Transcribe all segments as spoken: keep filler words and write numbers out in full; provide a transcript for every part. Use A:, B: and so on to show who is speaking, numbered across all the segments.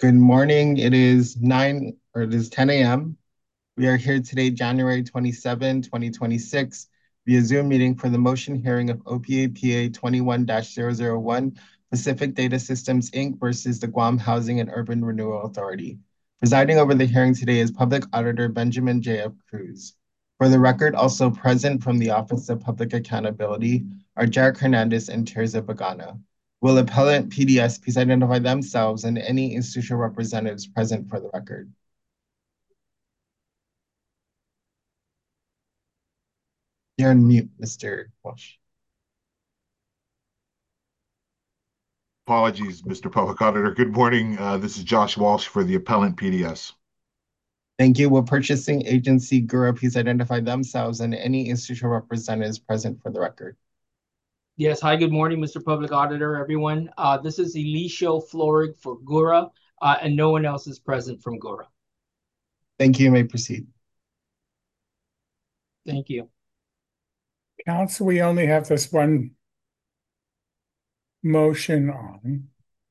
A: Good morning. It is nine or it is ten a m. We are here today, January twenty-seventh, twenty twenty-six, via Zoom meeting for the motion hearing of O P A P A twenty-one dash zero zero one Pacific Data Systems, Incorporated versus the Guam Housing and Urban Renewal Authority. Presiding over the hearing today is Public Auditor Benjamin J F. Cruz. For the record, also present from the Office of Public Accountability are Jarek Hernandez and Terza Bagana. Will appellant P D S please identify themselves and any institutional representatives present for the record? You're on mute, Mister Walsh.
B: Apologies, Mister Public Auditor. Good morning. Uh, this is Josh Walsh for the appellant P D S.
A: Thank you. Will purchasing agency Gura please identify themselves and any institutional representatives present for the record?
C: Yes. Hi, good morning, Mister Public Auditor, everyone. Uh, this is Elisho Florig for Gura, uh, and no one else is present from Gura.
A: Thank you. You may proceed.
C: Thank you.
D: Council, we only have this one motion on.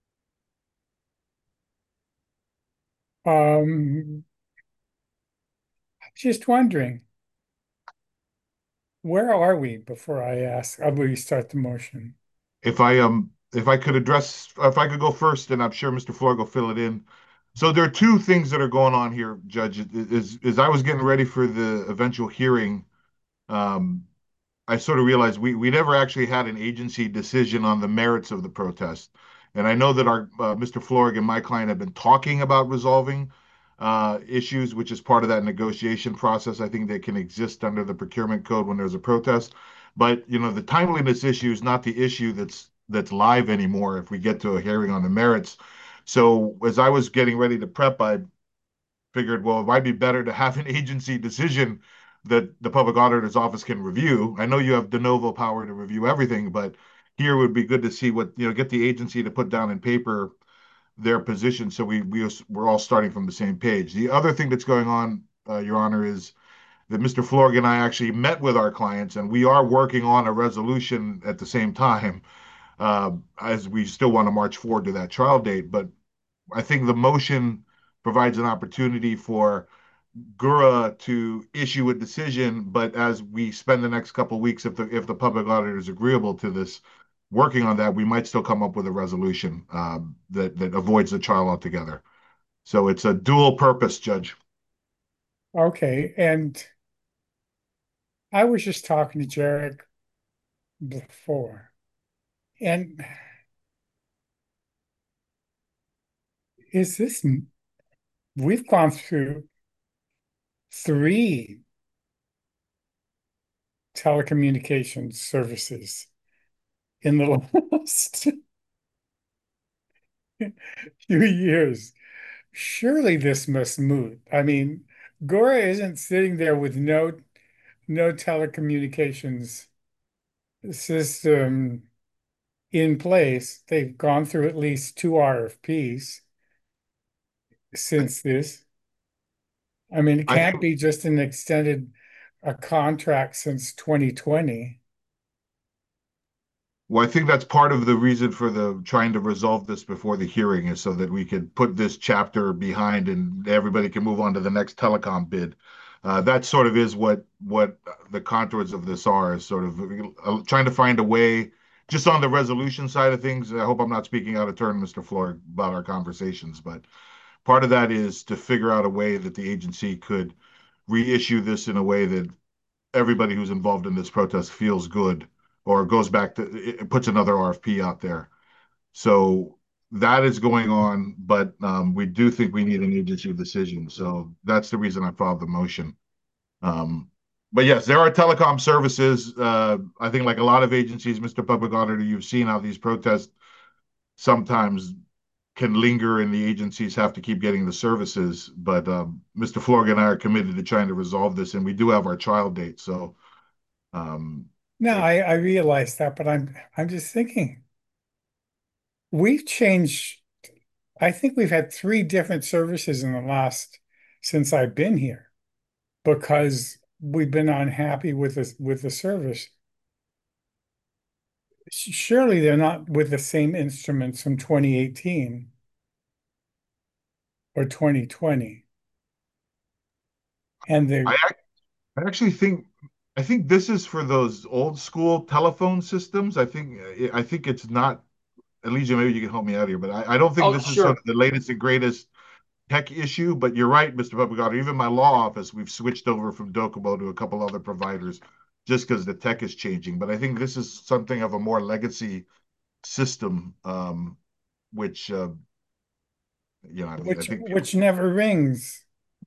D: Um, just wondering, where are we before I ask, I will start the motion?
B: If I um if I could address if I could go first, and I'm sure Mister Floyd will fill it in. So there are two things that are going on here, Judge. Is is I was getting ready for the eventual hearing. Um, I sort of realized we we never actually had an agency decision on the merits of the protest. And I know that our uh, Mister Florig and my client have been talking about resolving uh, issues, which is part of that negotiation process. I think they can exist under the procurement code when there's a protest. But you know, the timeliness issue is not the issue that's that's live anymore if we get to a hearing on the merits. So as I was getting ready to prep, I figured, well, it might be better to have an agency decision that the public auditor's office can review. I know you have de novo power to review everything, but here would be good to see what, you know, get the agency to put down in paper their position so we, we we're all starting from the same page. The other thing that's going on, uh, Your Honor, is that Mister Florg and I actually met with our clients, and we are working on a resolution at the same time, uh, as we still want to march forward to that trial date. But I think the motion provides an opportunity for Gura to issue a decision, but as we spend the next couple of weeks, if the if the public auditor is agreeable to this, working on that, we might still come up with a resolution um, that that avoids the trial altogether. So it's a dual purpose, Judge.
D: Okay, and I was just talking to Jarek before, and is this, we've gone through three telecommunications services in the last few years. Surely this must move. I mean, Gora isn't sitting there with no no telecommunications system in place. They've gone through at least two R F Ps since this. I mean, it
B: I
D: can't
B: think
D: be just an extended a contract since twenty twenty.
B: well, I think that's part of the reason for the trying to resolve this before the hearing is so that we could put this chapter behind and everybody can move on to the next telecom bid. Uh, that sort of is what what the contours of this are, is sort of uh, trying to find a way, just on the resolution side of things. I hope I'm not speaking out of turn, Mister Floyd, about our conversations, but part of that is to figure out a way that the agency could reissue this in a way that everybody who's involved in this protest feels good or goes back to it puts another R F P out there. So that is going on, but um, we do think we need an agency decision. So that's the reason I filed the motion. Um, but yes, there are telecom services. Uh, I think, like a lot of agencies, Mister Public Auditor, you've seen how these protests sometimes can linger and the agencies have to keep getting the services. But um, Mister Florg and I are committed to trying to resolve this, and we do have our trial date. So um,
D: No,
B: it,
D: I, I realize that, but I'm I'm just thinking we've changed. I think we've had three different services in the last since I've been here because we've been unhappy with the with the service. Surely they're not with the same instruments from twenty eighteen. or twenty twenty. And
B: I,
D: the
B: ac- I actually think I think this is for those old school telephone systems. I think I think it's not. Elijah, maybe you can help me out here, but I, I don't think
C: Oh,
B: this is sort
C: sure.
B: of the latest and greatest tech issue. But you're right, mister Publicato. Even my law office, we've switched over from Docomo to a couple other providers just because the tech is changing. But I think this is something of a more legacy system, um, which uh, you know, I mean, I
D: which
B: think people.
D: which never rings.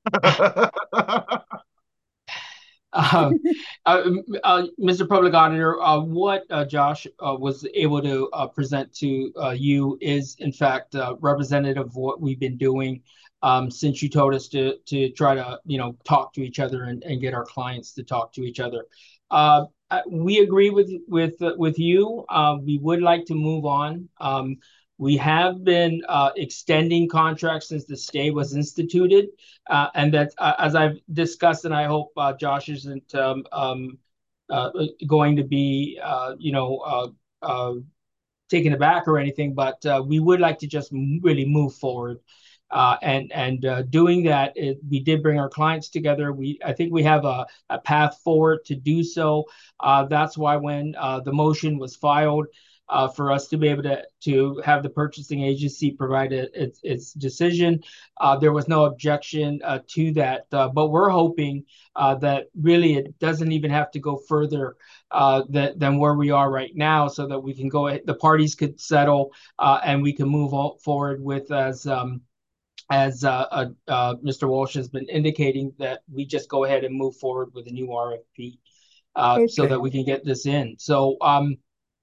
C: Uh, uh, uh, Mister Public Auditor, uh, what uh, Josh uh, was able to uh, present to uh, you is, in fact, uh, representative of what we've been doing um, since you told us to to try to, you know, talk to each other and, and get our clients to talk to each other. Uh, uh, we agree with with uh, with you. Uh, we would like to move on. Um, we have been uh, extending contracts since the stay was instituted. Uh, and that, uh, as I've discussed, and I hope uh, Josh isn't um, um, uh, going to be, uh, you know, uh, uh, taken aback or anything, but uh, we would like to just really move forward. Uh, and and uh, doing that, it, we did bring our clients together. We I think we have a, a path forward to do so. Uh, that's why when uh, the motion was filed, uh, for us to be able to to have the purchasing agency provide a, its its decision, uh, there was no objection uh, to that. Uh, but we're hoping uh, that really it doesn't even have to go further uh, than, than where we are right now, so that we can go ahead, the parties could settle uh, and we can move forward with, as um, as uh, uh, uh, Mister Walsh has been indicating, that we just go ahead and move forward with a new R F P uh, so
D: Okay.
C: that we can get this in. So um,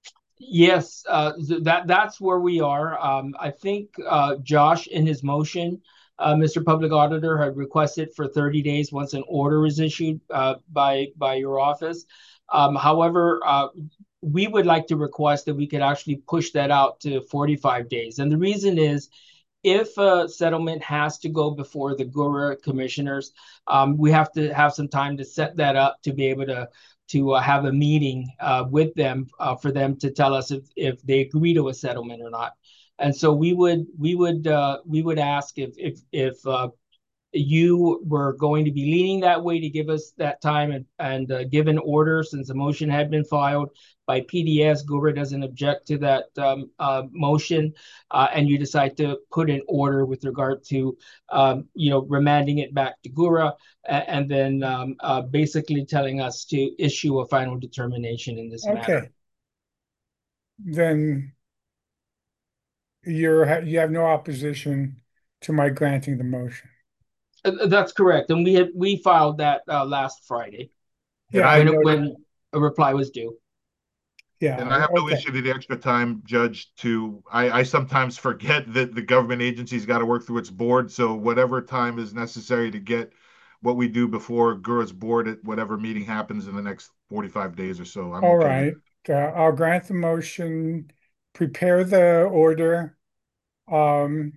C: yes, uh, that that's where we are. Um, I think uh, Josh, in his motion, uh, Mister Public Auditor, had requested for thirty days once an order is issued uh, by by your office. Um, however, uh, we would like to request that we could actually push that out to forty-five days. And the reason is, if a settlement has to go before the GURA commissioners, um, we have to have some time to set that up to be able to to uh, have a meeting uh, with them uh, for them to tell us if if they agree to a settlement or not. And so we would we would uh, we would ask if if if uh, you were going to be leaning that way, to give us that time and, and uh, give an order, since the motion had been filed by P D S. GURA doesn't object to that um, uh, motion, uh, and you decide to put an order with regard to, um, you know, remanding it back to GURA, and, and then um, uh, basically telling us to issue a final determination in this matter.
D: Okay. Then you're you have no opposition to my granting the motion.
C: Uh, That's correct, and we had we filed that uh, last Friday
B: And
D: Yeah,
B: I
D: I
C: when it,
D: noticed.
C: when a reply was due.
D: Yeah,
B: And I have no
D: okay.
B: issue to the extra time, Judge, to, I, I sometimes forget that the government agency's got to work through its board. So whatever time is necessary to get what we do before GURA's board at whatever meeting happens in the next forty-five days or so, I'm
D: All
B: okay with
D: right. Uh, I'll grant the motion, prepare the order. Um,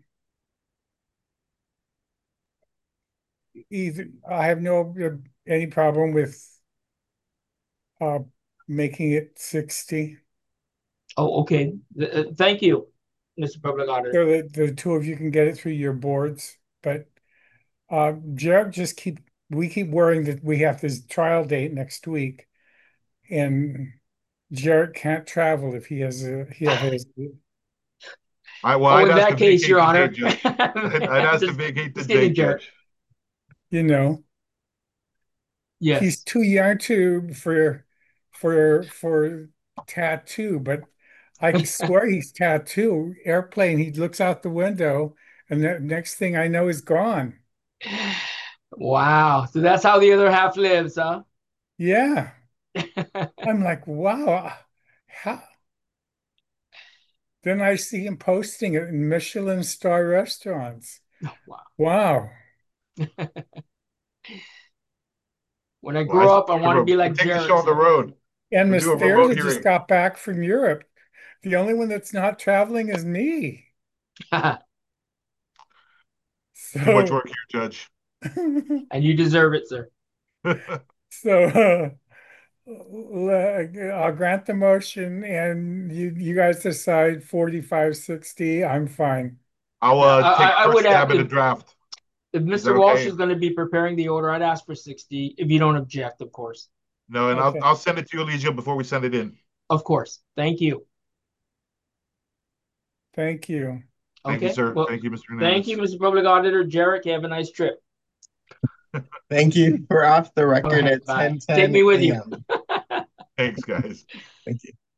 D: either I have no uh, any problem with uh making it sixty.
C: Oh, okay. Uh, Thank you, Mister Public Auditor.
D: So that the two of you can get it through your boards. But uh Jared, just keep we keep worrying that we have this trial date next week, and Jared can't travel if he has a he has a,
B: I, well,
C: Oh,
B: I'd
C: in
B: ask to
C: that case,
B: vacate
C: Your
B: the date,
C: Honor.
B: Judge. I'd, I'd ask to
C: Just,
B: vacate the
C: just kidding,
B: date,
C: Jared.
B: Judge.
D: you know, he's
C: Yes.
D: too young to for for for tattoo, but I can swear he's tattoo. Airplane, he looks out the window, and the next thing I know, he's gone.
C: Wow. So that's how the other half lives, huh?
D: Yeah, I'm like, wow. How? Then I see him posting it in Michelin star restaurants.
C: Wow.
D: Wow.
C: When I
B: Well, I
C: grow
B: think
C: up, I
B: we're
C: want to
B: gonna
C: be
B: we'll
C: like
B: take the
C: Jared,
B: show on the
C: sir.
B: road.
D: And
B: We'll
D: Miss
B: do a remote
D: Thayer just
B: hearing.
D: got back from Europe. The only one that's not traveling is me.
B: Too much
D: So,
B: work here, Judge.
C: And you deserve it, sir.
D: so uh, le- I'll grant the motion, and you you guys decide forty-five, sixty. I'm fine.
B: I'll
C: Yeah,
B: uh
C: I, I
B: take
C: I
B: first
C: would add,
B: stab at a
C: if
B: draft.
C: If
B: Is
C: Mister
B: that
C: Walsh
B: okay?
C: is going to be preparing the order, I'd ask for sixty, if you don't object, of course.
B: No, and
D: Okay.
B: I'll I'll send it to you, Elijah, before we send it in.
C: Of course. Thank you.
D: Thank you.
B: Thank you,
C: Okay.
B: sir.
C: Well,
B: Thank you, Mister
C: thank you,
B: Hernandez.
C: Mister Public Auditor. Jarek, have a nice trip.
A: Thank you. We're off the
C: All
A: record
C: right,
A: at
C: bye.
A: ten
C: Take
A: ten
C: me with you.
A: a.m.
B: Thanks, guys.
A: Thank you.